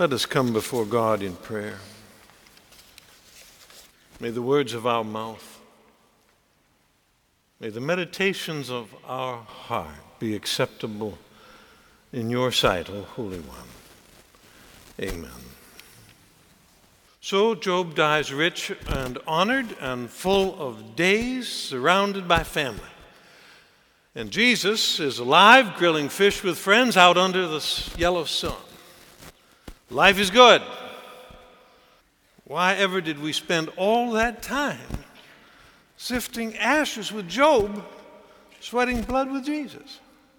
Let us come before God in prayer. May the words of our mouth, may the meditations of our heart be acceptable in your sight, O Holy One. Amen. So Job dies rich and honored and full of days, surrounded by family. And Jesus is alive, grilling fish with friends out under the yellow sun. Life is good. Why ever did we spend all that time sifting ashes with Job, sweating blood with Jesus?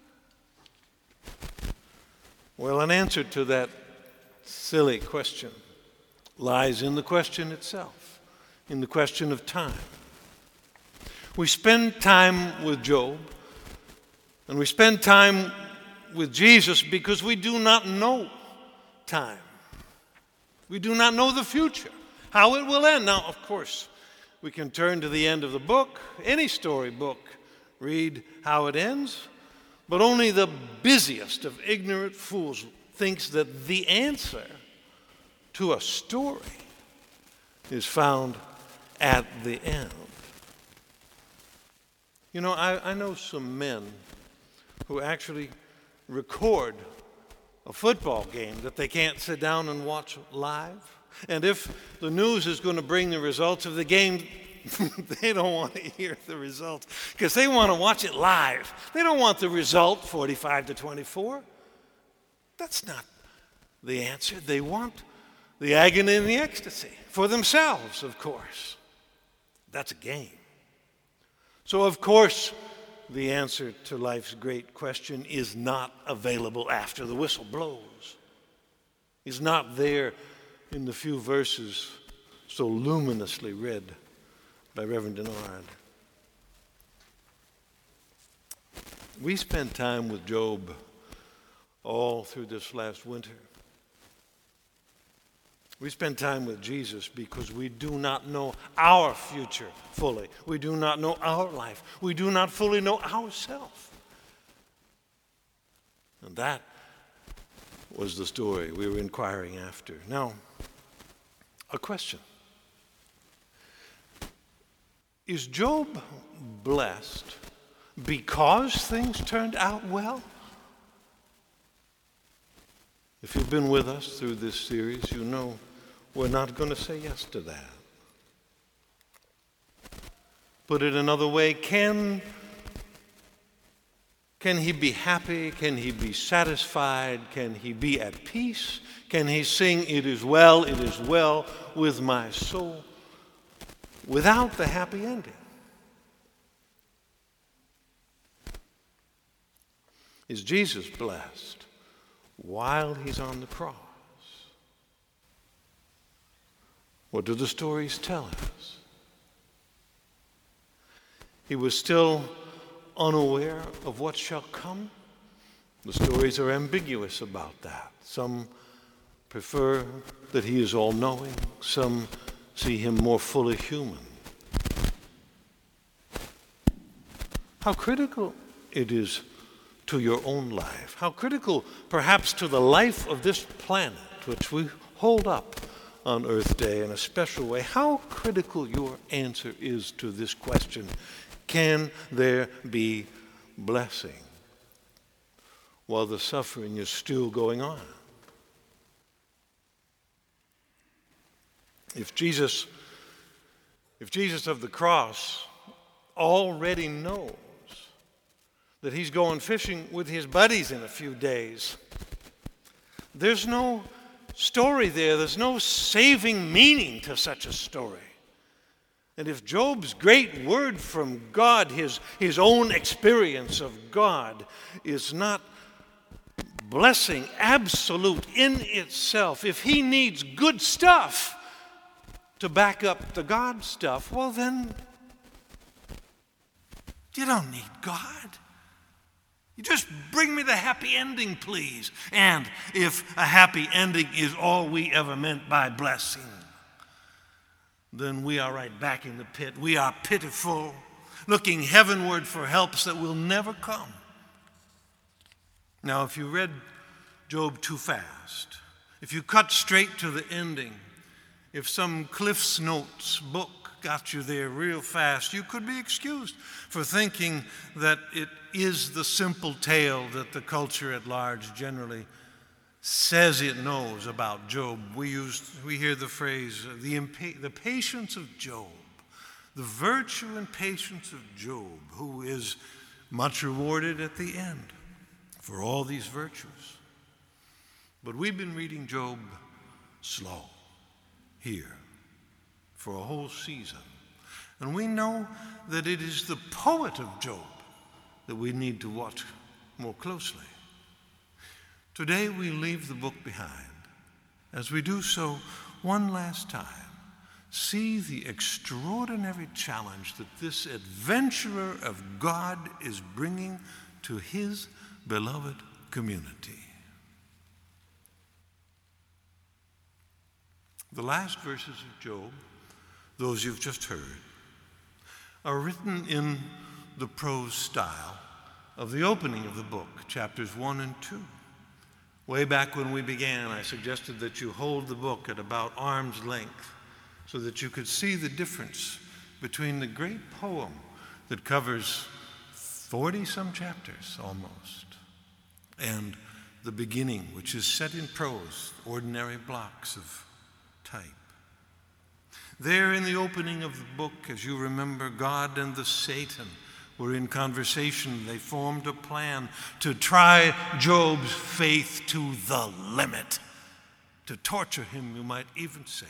Well, an answer to that silly question lies in the question itself, in the question of time. We spend time with Job, and we spend time with Jesus because we do not know time. We do not know the future, how it will end. Now, of course, we can turn to the end of the book, any storybook, read how it ends, but only the busiest of ignorant fools thinks that the answer to a story is found at the end. You know, I know some men who actually record a football game that they can't sit down and watch live. And if the news is going to bring the results of the game, they don't want to hear the results because they want to watch it live. They don't want the result 45-24. That's not the answer. They want the agony and the ecstasy for themselves, of course. That's a game. So, of course, the answer to life's great question is not available after the whistle blows. Is not there in the few verses so luminously read by Reverend Denard. We spent time with Job all through this last winter. We spend time with Jesus because we do not know our future fully. We do not know our life. We do not fully know ourselves. And that was the story we were inquiring after. Now, a question. Is Job blessed because things turned out well? If you've been with us through this series, you know we're not going to say yes to that. Put it another way, can he be happy? Can he be satisfied? Can he be at peace? Can he sing, it is well with my soul, without the happy ending? Is Jesus blessed while he's on the cross? What do the stories tell us? He was still unaware of what shall come. The stories are ambiguous about that. Some prefer that he is all-knowing. Some see him more fully human. How critical it is to your own life. How critical, perhaps, to the life of this planet, which we hold up on Earth Day in a special way. How critical your answer is to this question. Can there be blessing while the suffering is still going on? If Jesus of the cross already knows that he's going fishing with his buddies in a few days, there's no story there. There's no saving meaning to such a story. And if Job's great word from God, his own experience of God, is not blessing absolute in itself, if he needs good stuff to back up the God stuff, well then, you don't need God. You just bring me the happy ending, please. And if a happy ending is all we ever meant by blessing, then we are right back in the pit. We are pitiful, looking heavenward for helps that will never come. Now, if you read Job too fast, if you cut straight to the ending, if some Cliff's Notes book got you there real fast, you could be excused for thinking that it is the simple tale that the culture at large generally says it knows about Job. We hear the phrase, the patience of Job, the virtue and patience of Job, who is much rewarded at the end for all these virtues. But we've been reading Job slow here for a whole season. And we know that it is the poet of Job that we need to watch more closely. Today we leave the book behind. As we do so, one last time, see the extraordinary challenge that this adventurer of God is bringing to his beloved community. The last verses of Job, those you've just heard, are written in the prose style of the opening of the book, chapters 1 and 2. Way back when we began, I suggested that you hold the book at about arm's length so that you could see the difference between the great poem that covers 40-some chapters almost, and the beginning, which is set in prose, ordinary blocks of type. There in the opening of the book, as you remember, God and the Satan were in conversation. They formed a plan to try Job's faith to the limit, to torture him, you might even say.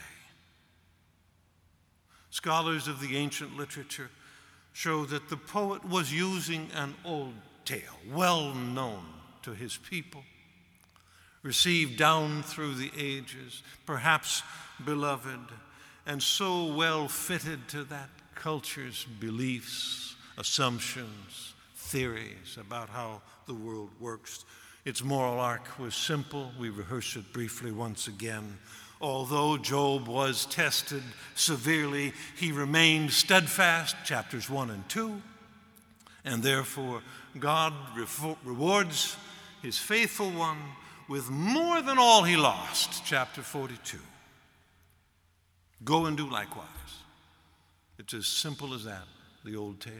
Scholars of the ancient literature show that the poet was using an old tale, well known to his people, received down through the ages, perhaps beloved, and so well fitted to that culture's beliefs, assumptions, theories about how the world works. Its moral arc was simple. We rehearse it briefly once again. Although Job was tested severely, he remained steadfast, chapters 1 and 2, and therefore God rewards his faithful one with more than all he lost, chapter 42. Go and do likewise. It's as simple as that, the old tale.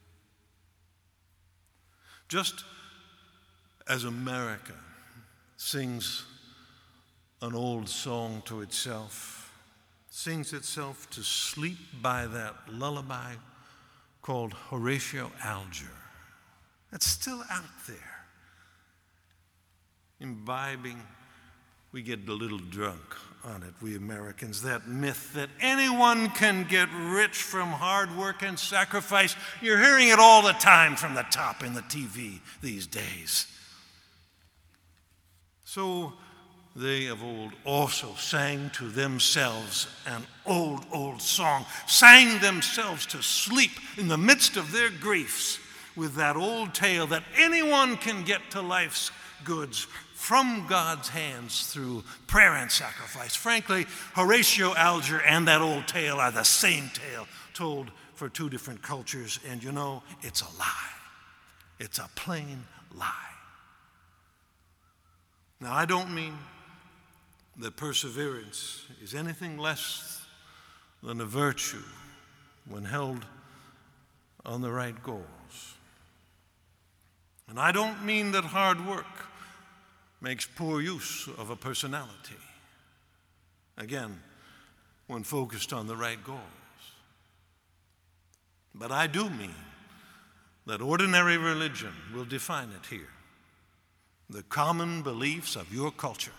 Just as America sings an old song to itself, sings itself to sleep by that lullaby called Horatio Alger. That's still out there. Imbibing, we get a little drunk on it, we Americans, that myth that anyone can get rich from hard work and sacrifice. You're hearing it all the time from the top in the TV these days. So they of old also sang to themselves an old song, sang themselves to sleep in the midst of their griefs with that old tale that anyone can get to life's goods from God's hands through prayer and sacrifice. Frankly, Horatio Alger and that old tale are the same tale told for two different cultures, and you know, it's a lie. It's a plain lie. Now, I don't mean that perseverance is anything less than a virtue when held on the right goals. And I don't mean that hard work makes poor use of a personality. Again, when focused on the right goals. But I do mean that ordinary religion will define it here. The common beliefs of your culture.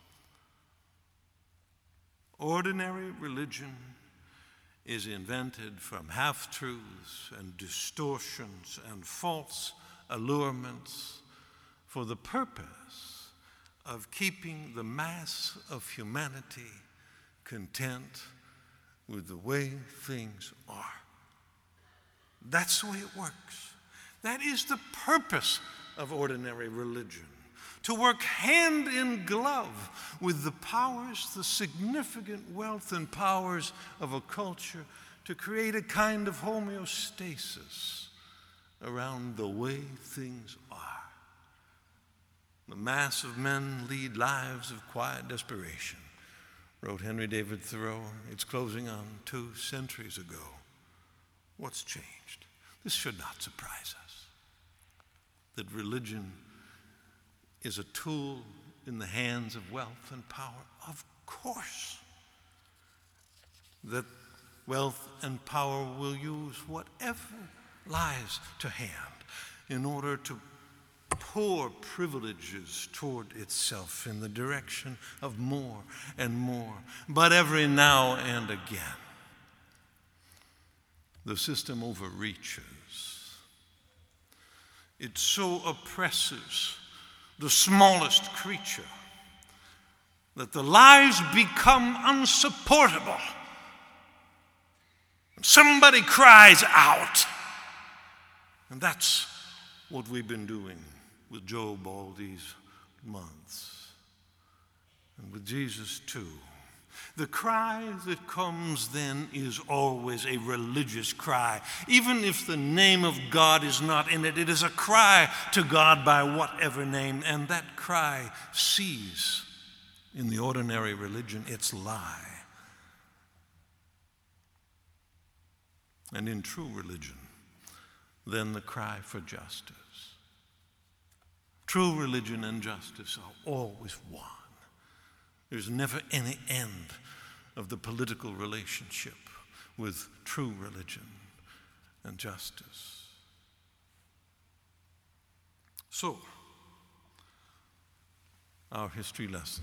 Ordinary religion is invented from half-truths and distortions and false allurements for the purpose of keeping the mass of humanity content with the way things are. That's the way it works. That is the purpose of ordinary religion. To work hand in glove with the powers, the significant wealth and powers of a culture to create a kind of homeostasis around the way things are. The mass of men lead lives of quiet desperation, wrote Henry David Thoreau. It's closing on 2 centuries ago. What's changed? This should not surprise us. That religion is a tool in the hands of wealth and power, of course. That wealth and power will use whatever lies to hand in order to pour privileges toward itself in the direction of more and more. But every now and again, the system overreaches. It so oppresses the smallest creature that the lies become unsupportable. Somebody cries out. And that's what we've been doing with Job all these months. And with Jesus too. The cry that comes then is always a religious cry. Even if the name of God is not in it, it is a cry to God by whatever name. And that cry sees in the ordinary religion its lie. And in true religion, then the cry for justice. True religion and justice are always one. There's never any end of the political relationship with true religion and justice. So, our history lesson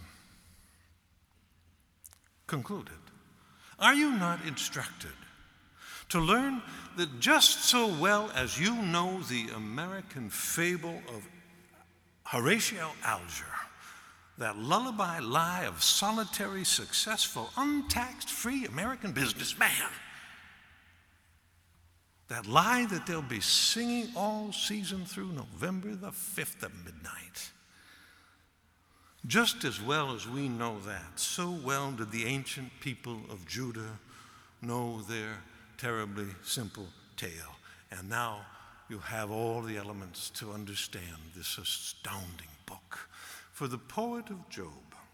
concluded. Are you not instructed to learn that just so well as you know the American fable of Horatio Alger, that lullaby lie of solitary, successful, untaxed, free American businessman, that lie that they'll be singing all season through November the 5th at midnight. Just as well as we know that, so well did the ancient people of Judah know their terribly simple tale. And now you have all the elements to understand this astounding book. For the poet of Job,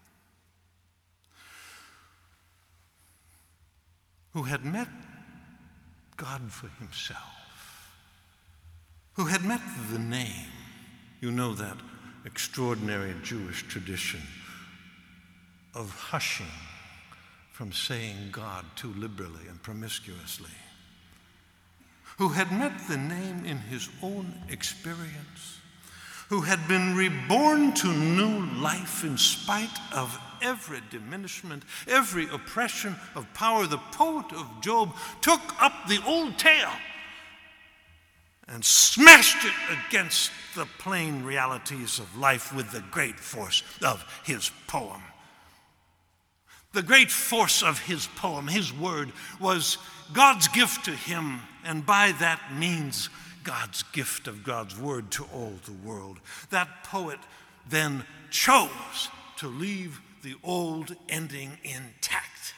who had met God for himself, who had met the name, you know that extraordinary Jewish tradition of hushing from saying God too liberally and promiscuously, who had met the name in his own experience, who had been reborn to new life in spite of every diminishment, every oppression of power. The poet of Job took up the old tale and smashed it against the plain realities of life with the great force of his poem. The great force of his poem, his word, was God's gift to him, and by that means God's gift of God's word to all the world. That poet then chose to leave the old ending intact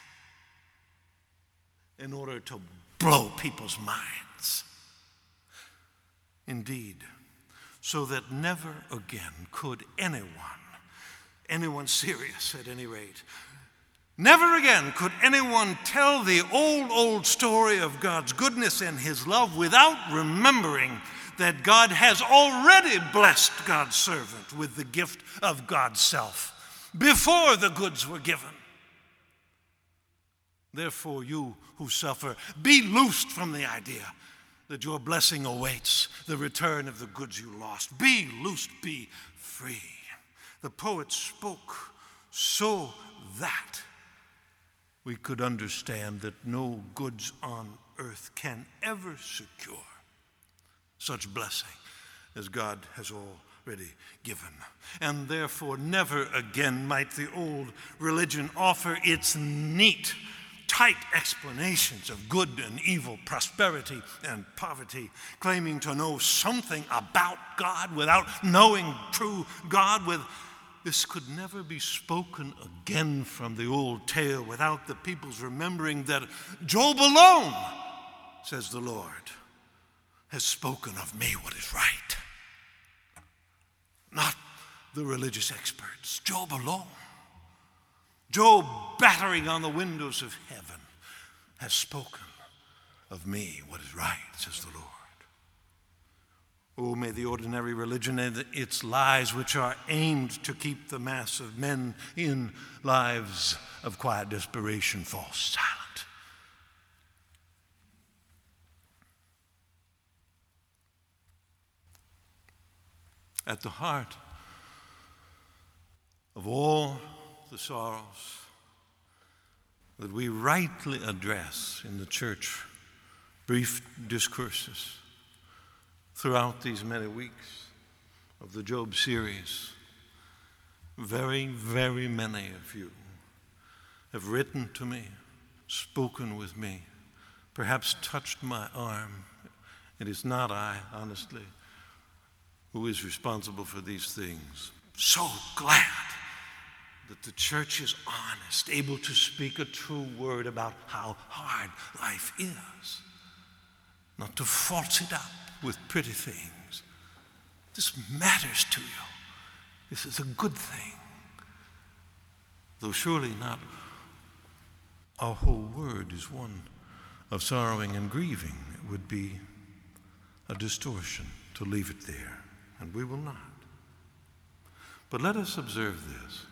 in order to blow people's minds. Indeed, so that never again could anyone serious at any rate, never again could anyone tell the old story of God's goodness and his love without remembering that God has already blessed God's servant with the gift of God's self before the goods were given. Therefore, you who suffer, be loosed from the idea that your blessing awaits the return of the goods you lost. Be loosed, be free. The poet spoke so that we could understand that no goods on earth can ever secure such blessing as God has already given. And therefore, never again might the old religion offer its neat, tight explanations of good and evil, prosperity and poverty, claiming to know something about God without knowing true God. This could never be spoken again from the old tale without the people's remembering that Job alone, says the Lord, has spoken of me what is right. Not the religious experts. Job alone. Job, battering on the windows of heaven, has spoken of me what is right, says the Lord. Oh, may the ordinary religion and its lies, which are aimed to keep the mass of men in lives of quiet desperation, fall silent. At the heart of all the sorrows that we rightly address in the church brief discourses throughout these many weeks of the Job series, very, very many of you have written to me, spoken with me, perhaps touched my arm. It is not I, honestly, who is responsible for these things. So glad that the church is honest, able to speak a true word about how hard life is, not to false it up with pretty things. This matters to you. This is a good thing. Though surely not our whole word is one of sorrowing and grieving. It would be a distortion to leave it there, and we will not. But let us observe this.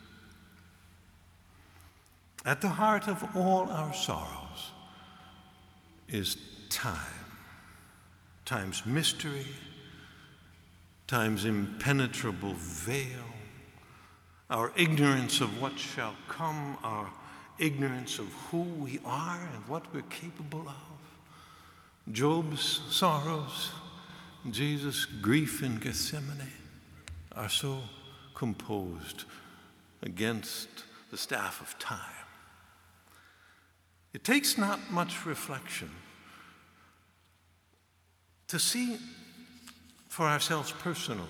At the heart of all our sorrows is time. Time's mystery, time's impenetrable veil, our ignorance of what shall come, our ignorance of who we are and what we're capable of. Job's sorrows, Jesus' grief in Gethsemane are so composed against the staff of time. It takes not much reflection to see for ourselves personally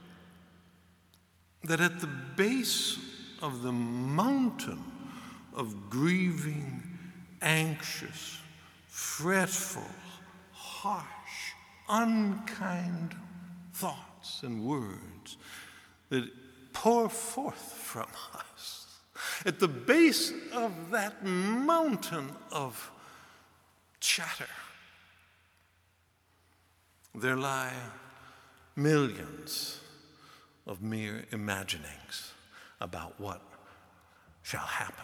that at the base of the mountain of grieving, anxious, fretful, harsh, unkind thoughts and words that pour forth from us, at the base of that mountain of chatter, there lie millions of mere imaginings about what shall happen.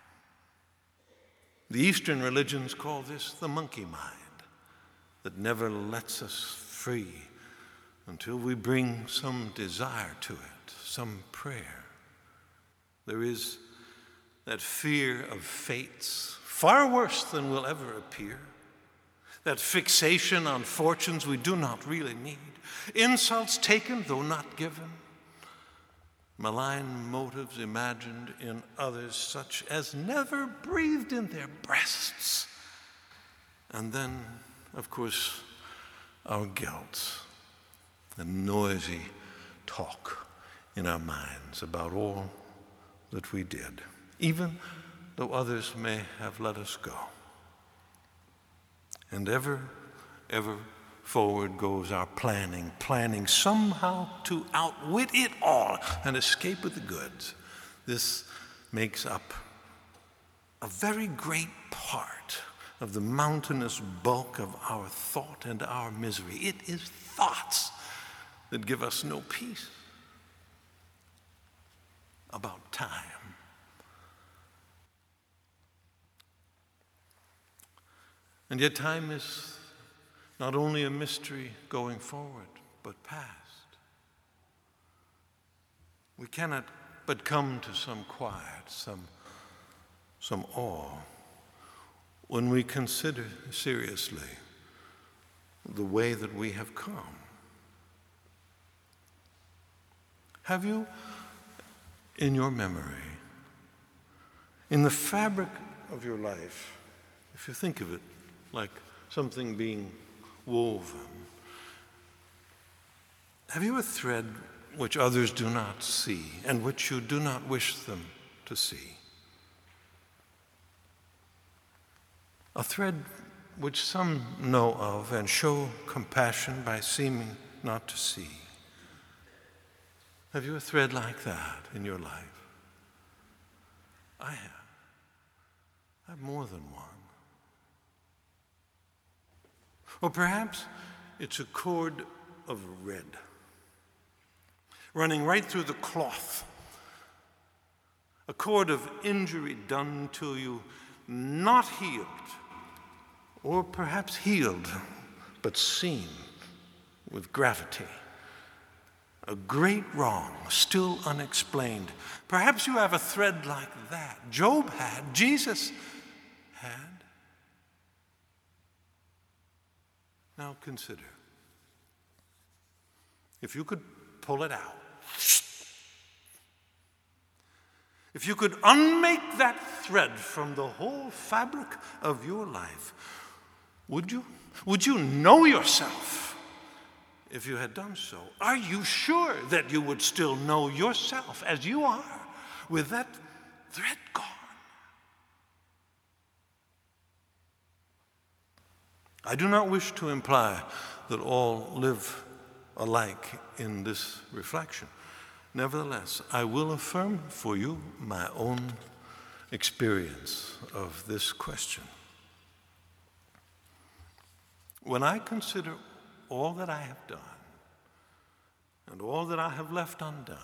The Eastern religions call this the monkey mind that never lets us free until we bring some desire to it, some prayer. There is that fear of fates, far worse than will ever appear, that fixation on fortunes we do not really need, insults taken though not given, malign motives imagined in others such as never breathed in their breasts, and then, of course, our guilt and noisy talk in our minds about all that we did, even though others may have let us go. And ever forward goes our planning somehow to outwit it all and escape with the goods. This makes up a very great part of the mountainous bulk of our thought and our misery. It is thoughts that give us no peace about time. And yet time is not only a mystery going forward, but past. We cannot but come to some quiet, some awe when we consider seriously the way that we have come. Have you, in your memory, in the fabric of your life, if you think of it like something being woven, have you a thread which others do not see and which you do not wish them to see? A thread which some know of and show compassion by seeming not to see. Have you a thread like that in your life? I have. I have more than one. Or perhaps it's a cord of red running right through the cloth. A cord of injury done to you, not healed, or perhaps healed, but seen with gravity. A great wrong, still unexplained. Perhaps you have a thread like that. Job had, Jesus had. Now consider, if you could pull it out, if you could unmake that thread from the whole fabric of your life, would you? Would you know yourself if you had done so? Are you sure that you would still know yourself as you are with that thread gone? I do not wish to imply that all live alike in this reflection. Nevertheless, I will affirm for you my own experience of this question. When I consider all that I have done and all that I have left undone,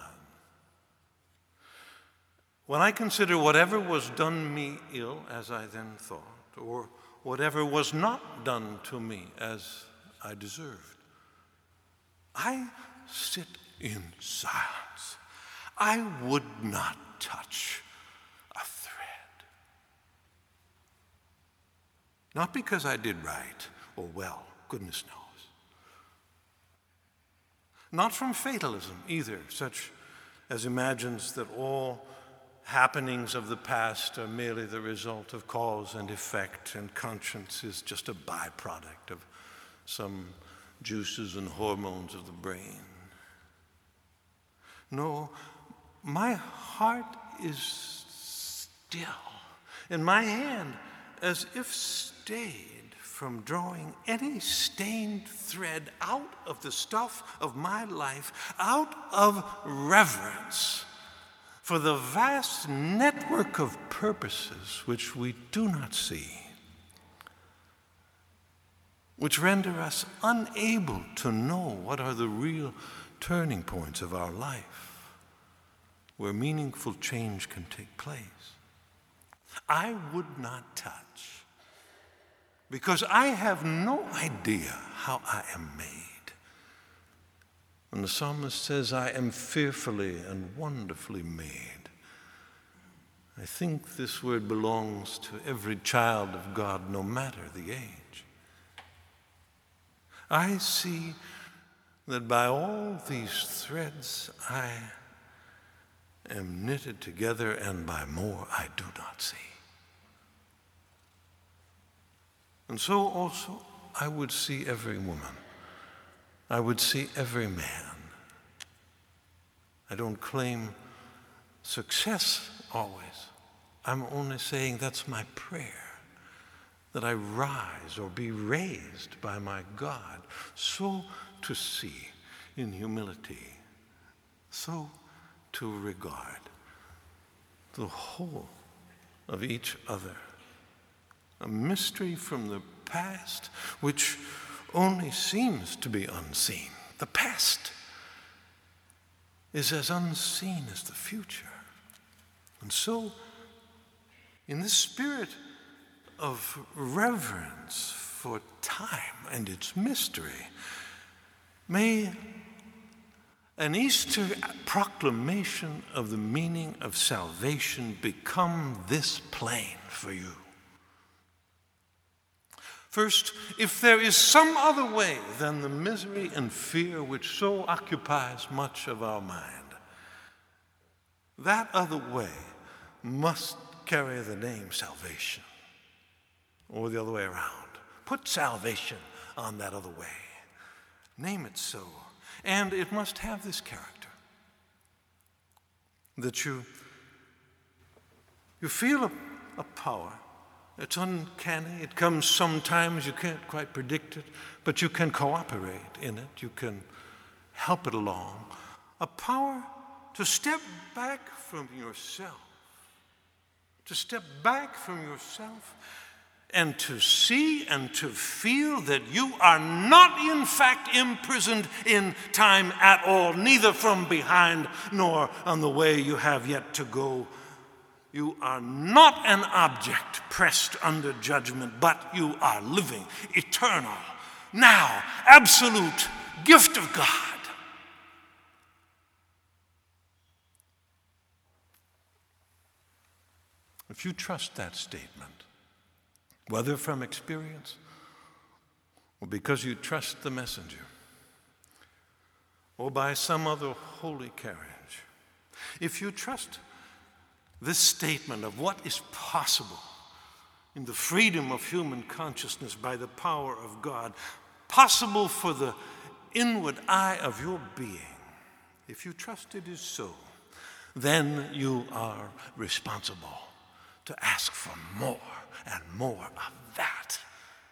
when I consider whatever was done me ill as I then thought, or whatever was not done to me as I deserved, I sit in silence. I would not touch a thread. Not because I did right or well, goodness knows. Not from fatalism either, such as imagines that all happenings of the past are merely the result of cause and effect, and conscience is just a byproduct of some juices and hormones of the brain. No, my heart is still, and my hand as if stayed from drawing any stained thread out of the stuff of my life, out of reverence for the vast network of purposes which we do not see, which render us unable to know what are the real turning points of our life, where meaningful change can take place. I would not touch, because I have no idea how I am made. And the psalmist says, I am fearfully and wonderfully made. I think this word belongs to every child of God, no matter the age. I see that by all these threads I am knitted together, and by more I do not see. And so also I would see every woman. I would see every man. I don't claim success always. I'm only saying that's my prayer, that I rise or be raised by my God, so to see in humility, so to regard the whole of each other, a mystery from the past which only seems to be unseen. The past is as unseen as the future. And so, in this spirit of reverence for time and its mystery, may an Easter proclamation of the meaning of salvation become this plain for you. First, if there is some other way than the misery and fear which so occupies much of our mind, that other way must carry the name salvation, or the other way around. Put salvation on that other way. Name it so. And it must have this character, that you feel a power. It's uncanny. It comes sometimes. You can't quite predict it, but you can cooperate in it. You can help it along. A power to step back from yourself, to step back from yourself and to see and to feel that you are not in fact imprisoned in time at all, neither from behind nor on the way you have yet to go. You are not an object pressed under judgment, but you are living, eternal, now, absolute gift of God. If you trust that statement, whether from experience or because you trust the messenger or by some other holy carriage, if you trust this statement of what is possible in the freedom of human consciousness by the power of God, possible for the inward eye of your being, if you trust it is so, then you are responsible to ask for more and more of that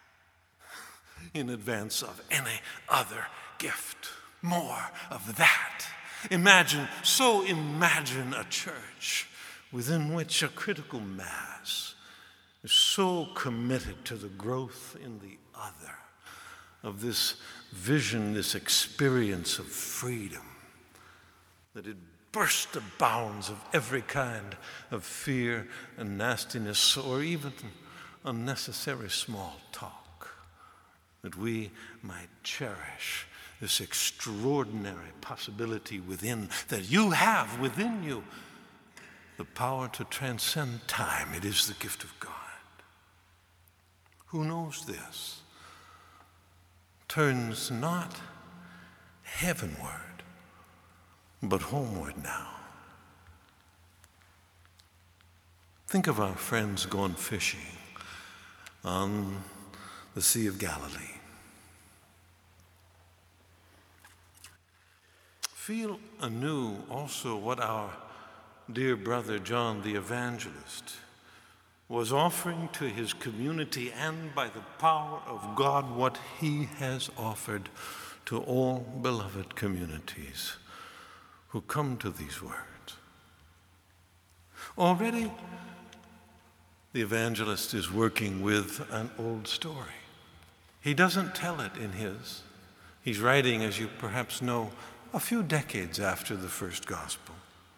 in advance of any other gift. More of that. Imagine a church within which a critical mass is so committed to the growth in the other, of this vision, this experience of freedom, that it bursts the bounds of every kind of fear and nastiness or even unnecessary small talk, that we might cherish this extraordinary possibility within, that you have within you, the power to transcend time. It is the gift of God. Who knows this turns not heavenward, but homeward now. Think of our friends going fishing on the Sea of Galilee. Feel anew also what our dear brother John the Evangelist was offering to his community, and by the power of God, what he has offered to all beloved communities who come to these words. Already, the evangelist is working with an old story. He doesn't tell it in his. He's writing, as you perhaps know, a few decades after the first gospel.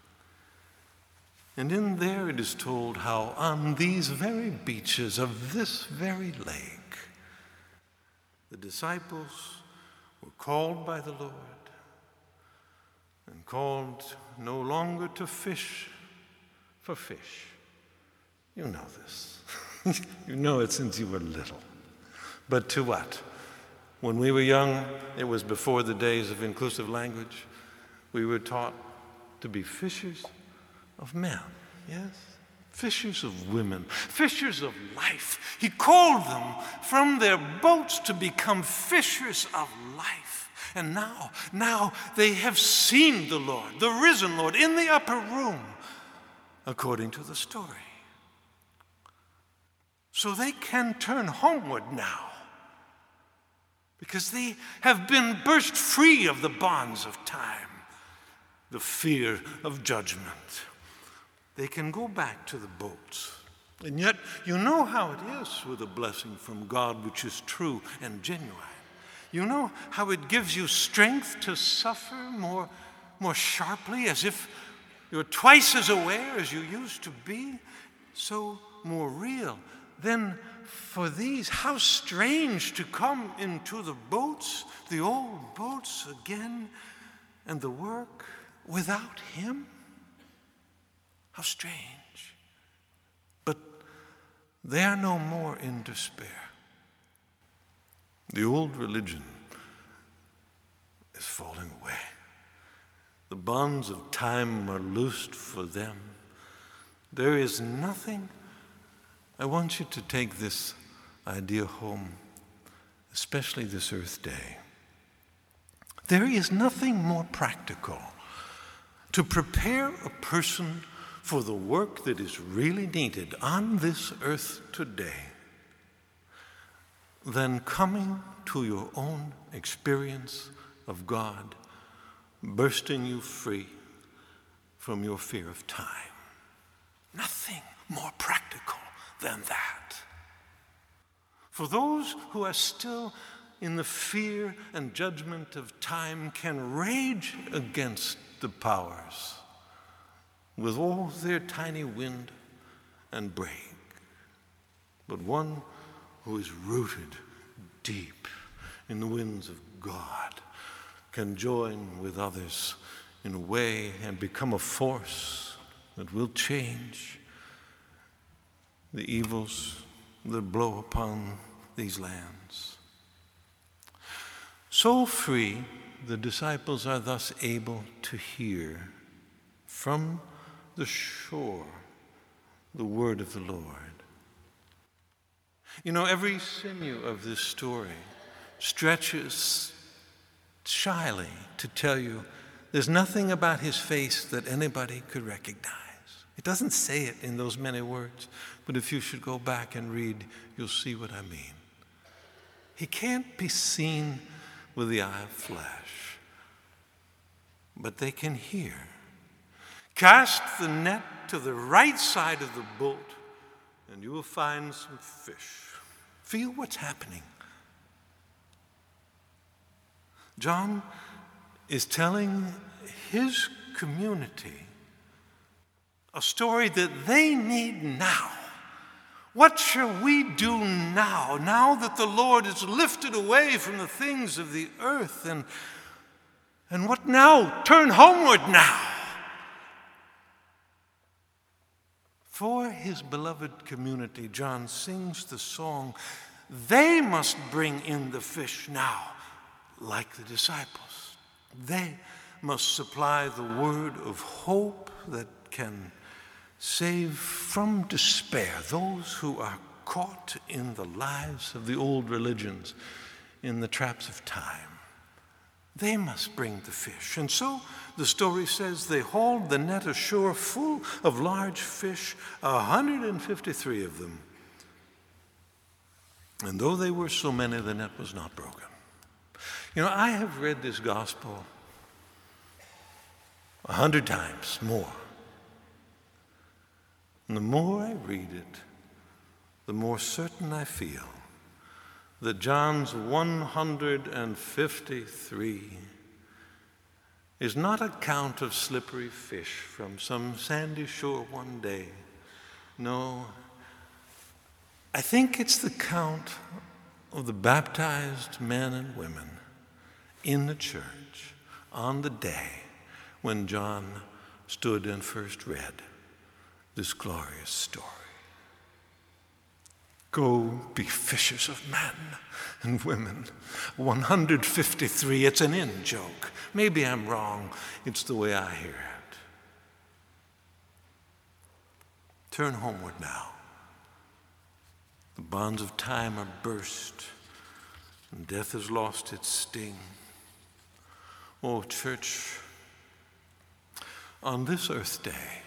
And in there it is told how on these very beaches of this very lake, the disciples were called by the Lord and called no longer to fish for fish. You know this. You know it since you were little. But to what? When we were young, it was before the days of inclusive language, we were taught to be fishers of men, yes? Fishers of women, fishers of life. He called them from their boats to become fishers of life. And now they have seen the Lord, the risen Lord, in the upper room, according to the story. So they can turn homeward now, because they have been burst free of the bonds of time, the fear of judgment. They can go back to the boats. And yet, you know how it is with a blessing from God which is true and genuine. You know how it gives you strength to suffer more sharply, as if you're twice as aware as you used to be, so more real. Then for these, how strange to come into the boats, the old boats again, and the work without him. How strange. But they are no more in despair. The old religion is falling away. The bonds of time are loosed for them. There is nothing. I want you to take this idea home, especially this Earth Day. There is nothing more practical to prepare a person for the work that is really needed on this earth today than coming to your own experience of God, bursting you free from your fear of time. Nothing more practical than that. For those who are still in the fear and judgment of time can rage against the powers with all their tiny wind and break. But one who is rooted deep in the winds of God can join with others in a way and become a force that will change the evils that blow upon these lands. So free, the disciples are thus able to hear from the shore the word of the Lord. You know, every sinew of this story stretches shyly to tell you there's nothing about his face that anybody could recognize. It doesn't say it in those many words, but if you should go back and read, you'll see what I mean. He can't be seen with the eye of flesh, but they can hear. Cast the net to the right side of the boat, and you will find some fish. Feel what's happening. John is telling his community a story that they need now. What shall we do now, now that the Lord is lifted away from the things of the earth? And what now? Turn homeward now. For his beloved community, John sings the song, they must bring in the fish now, like the disciples. They must supply the word of hope that can save from despair those who are caught in the lies of the old religions, in the traps of time. They must bring the fish. And so the story says they hauled the net ashore full of large fish, 153 of them. And though they were so many, the net was not broken. You know, I have read this gospel 100 times more. And the more I read it, the more certain I feel that John's 153 is not a count of slippery fish from some sandy shore one day. No, I think it's the count of the baptized men and women in the church on the day when John stood and first read this glorious story. Go be fishers of men and women. 153, it's an in-joke. Maybe I'm wrong. It's the way I hear it. Turn homeward now. The bonds of time are burst, and death has lost its sting. Oh, church, on this earth day,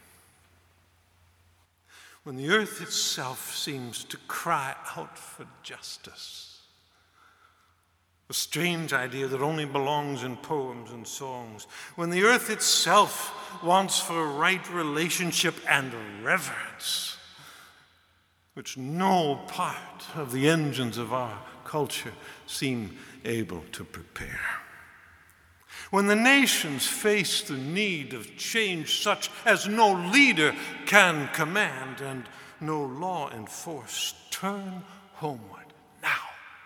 when the earth itself seems to cry out for justice, a strange idea that only belongs in poems and songs, when the earth itself wants for right relationship and reverence, which no part of the engines of our culture seem able to prepare. When the nations face the need of change such as no leader can command and no law enforce, turn homeward now.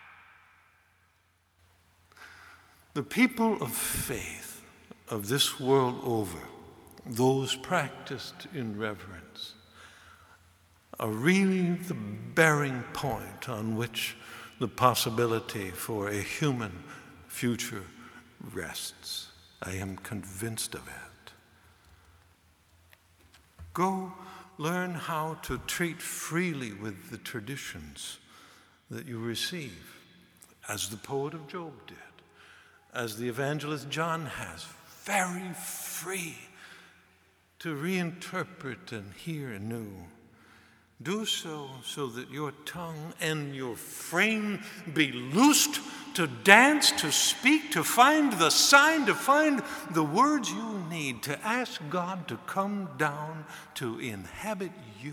The people of faith of this world over, those practiced in reverence, are really the bearing point on which the possibility for a human future rests. I am convinced of it. Go learn how to treat freely with the traditions that you receive, as the poet of Job did, as the evangelist John has, very free to reinterpret and hear anew. Do so that your tongue and your frame be loosed to dance, to speak, to find the sign, to find the words you need, to ask God to come down to inhabit you.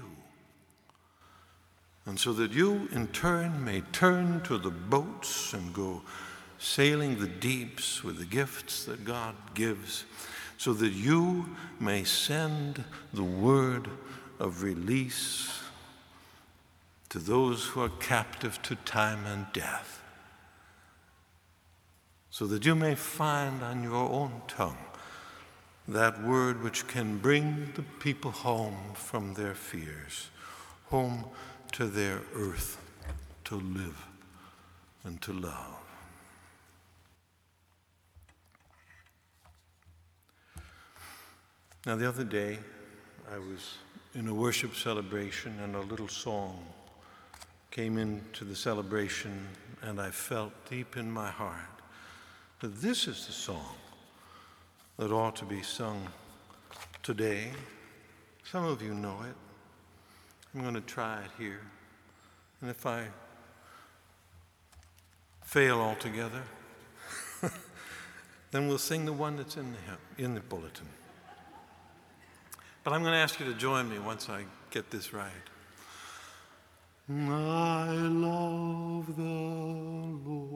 And so that you, in turn, may turn to the boats and go sailing the deeps with the gifts that God gives, so that you may send the word of release to those who are captive to time and death, so that you may find on your own tongue that word which can bring the people home from their fears, home to their earth, to live and to love. Now, the other day, I was in a worship celebration, and a little song came into the celebration, and I felt deep in my heart that this is the song that ought to be sung today. Some of you know it. I'm going to try it here. And if I fail altogether, then we'll sing the one that's in the bulletin. But I'm going to ask you to join me once I get this right. I love the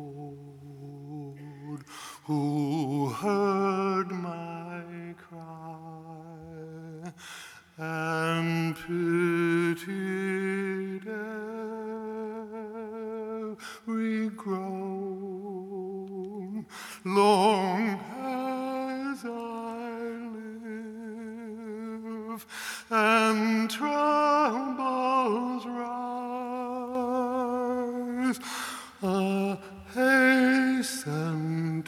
Lord who heard my cry and pitied every groan. Long as I live and troubles rise, I hasten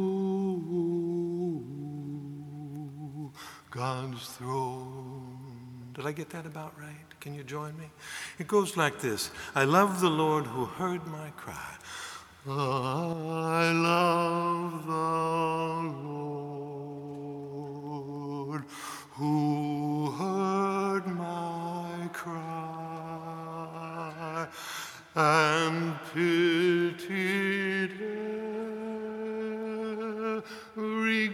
to God's throne. Did I get that about right? Can you join me? It goes like this. I love the Lord who heard my cry. I love the Lord who heard my cry and pitied every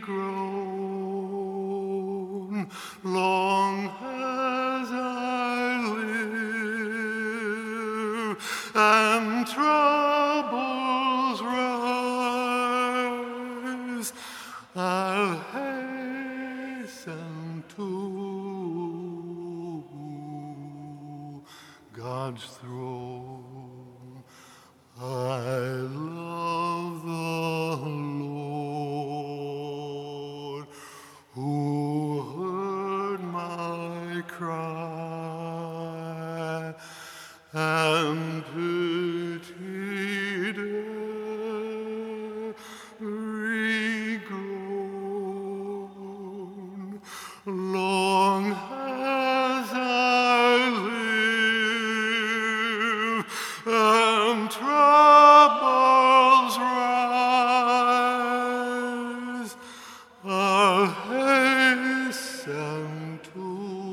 groan. Long as I live and troubles rise, I'll hasten to God's throne. I love the Lord who heard my cry and pitied every groan. Long as I live and troubles rise, I'll hasten to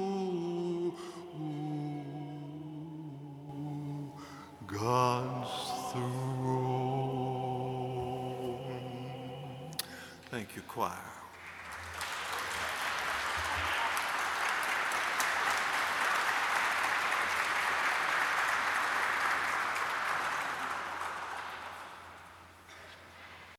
God's throne. Thank you, choir.